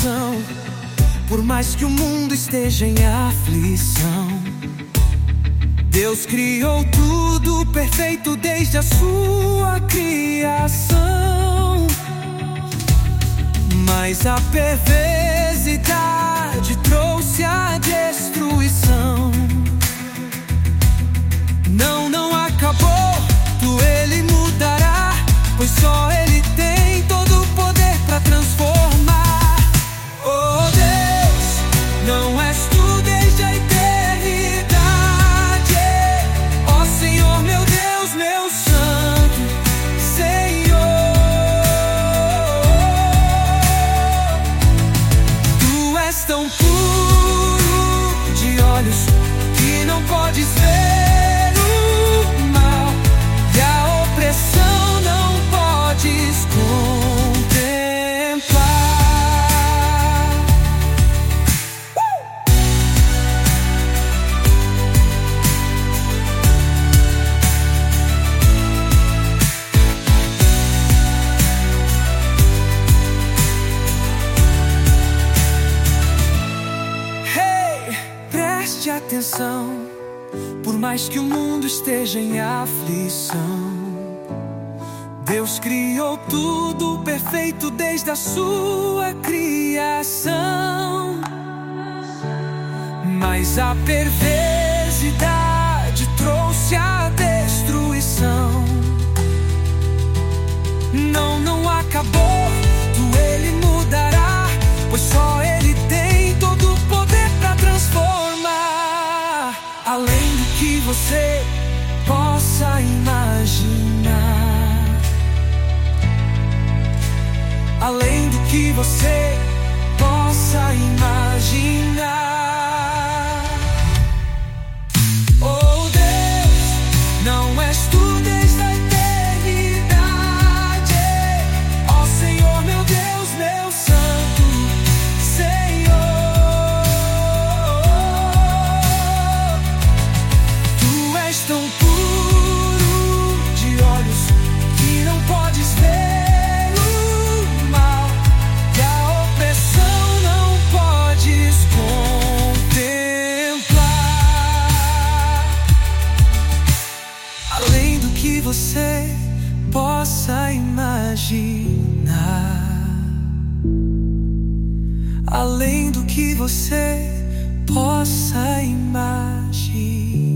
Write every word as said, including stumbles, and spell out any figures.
atenção. Por mais que o mundo esteja em aflição, Deus criou tudo perfeito desde a sua criação. Mas a perversidade trouxe a destruição. Não, não acabou, tu ele mudará, pois só ele tem todo o poder para transformar. Oh Deus, não és tu desde a eternidade. Ó Senhor, meu Deus, meu Santo Senhor. Tu és tão puro de olhos que não podes ver contemplar. uh! Hey, preste atenção. Por mais que o mundo esteja em aflição, Deus criou tudo perfeito desde a sua criação. Mas a perversidade trouxe a destruição. Não, não acabou, tu ele mudará, pois só ele tem todo o poder para transformar. Além do que você possa imaginar, além do que você possa imaginar. Oh Deus, não és tu desde a eternidade. Ó Senhor, meu Deus, meu Santo Senhor. Tu és tão puro de olhos que não podes ver. Você possa imaginar, além do que você possa imaginar.